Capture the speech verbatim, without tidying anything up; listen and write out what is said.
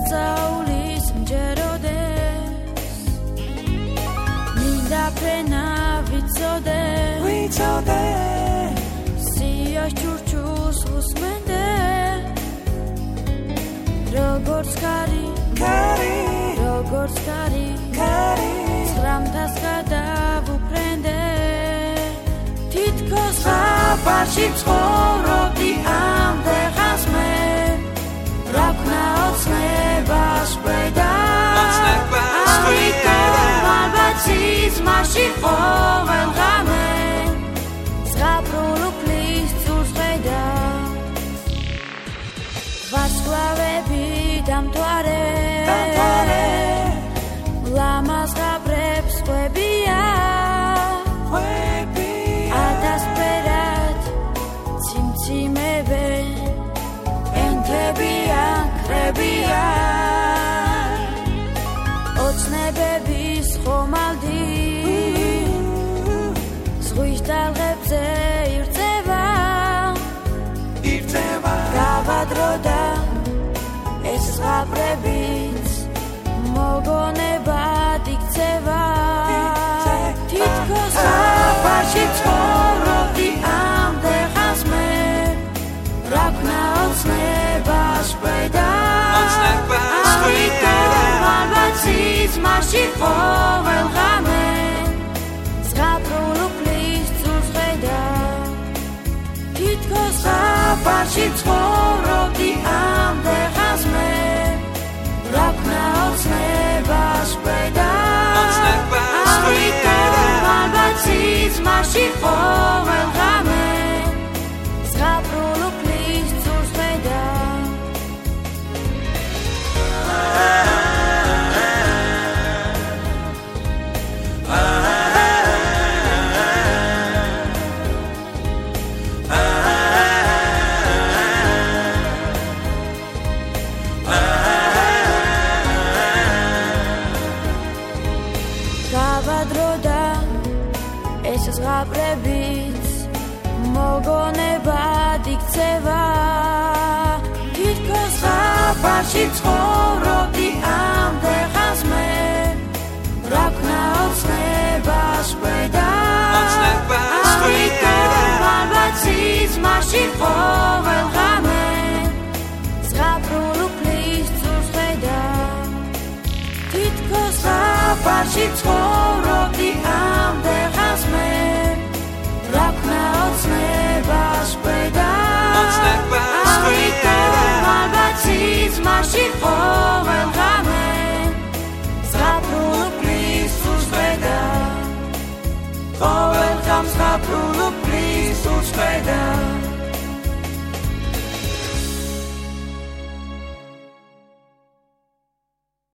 სწავლის მჯეროდეს მინდა ფრენა ვიცოდე ვიცოდე სიას ჩურჩულს უსმენდე როგორც კარი კარი როგორც კარი კარი ცხრამთას გადავუფრენდე თითქოს ხაფარში ცხოვრობდი ამდღას მე რა ვქნა ოცნებას ყვედა ავიდე ალბათ სიზმარში ყოველ ღამე ზღაპრულუფლის წურს ყვედა ვარსკვლავები დამთვარე ლამაზ ღაბრებს ყვებია ათასფერად ციმციმები ენთებიან კრებია ოცნებების ხომალდი ზღვის ტალღებზე ირწევა ირწევა გავადროდა ეს ზღაპრებიც მოგონებად იქცევა თითქოს ხაფარში ცხოვრობდი ამდღას მე რა ვქნა ოცნებას ყვედა ავიდე ალბათ სიზმარში ყოველ ღამე ზღაპრულუფლის წურს ყვედა თითქოს ხაფარში ცხოვრობდი ამდღას მე რა ვქნა ოცნებას ყვედა ავიდე ალბათ სიზმარში ყოველ ღამე ზღაპრულუფლის წურს ყვედა გავადროდა ეს ზღაპრებიც მოგონებად იქცევა თითქოს ხაფარში ცხოვრობდი ამდღას მე რა ვქნა ოცნებას ყვედა ავიდე ალბათ სიზმარში ყოველ ღამე ზღაპრულუფლის წურს ყვედა თითქოს ხაფარში ცხოვრობდი ამდღას მე რა ვქნა ოცნებას ყვედა ავიდე ალბათ სიზმარში